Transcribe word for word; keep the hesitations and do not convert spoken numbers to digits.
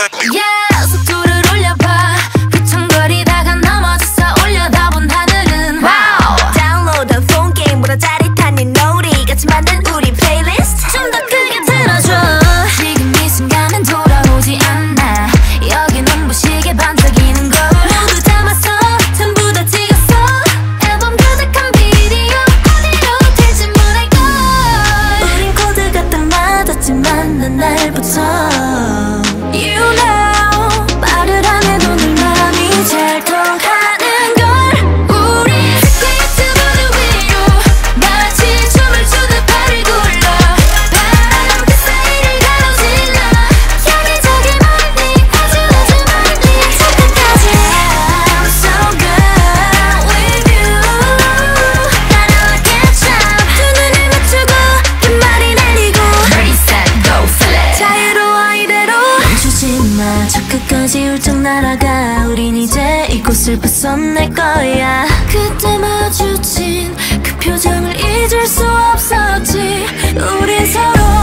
Yeah, 속도를 올려봐. 휘청거리다가 넘어져서 올려다본 하늘은 wow. 다운로드 폰 게임보다 짜릿한 이 놀이 같이 만든 우리 플레이리스트 좀 더 크게 틀어줘. 지금 이 순간은 돌아오지 않아. 여기 눈부시게 반짝이는 걸 모두 담았어. 전부 다 찍었어. 앨범 가득한 비디오 어디로 튈지 모를걸. 우린 코드가 딱 맞았지만 난 날부터 You know 말을 안 해도 늘 마음이 잘 통하는 걸. 우리 스케이트보드 위로 마치 춤을 추듯 발을 굴러 바람 그 사이를 가로질러 여기저기 멀리 아주 아주 멀리 저 끝까지 I'm so good with you. 따라와 catch up 두 눈을 맞추고 깃말이 날리고 Ready set go flip 자유로워 이대로 멈추지 마. 저 끝까지 훌쩍 날아가. 우린 이제 이곳을 벗어날 거야. 그때 마주친 그 표정을 잊을 수 없었지. 우린 서로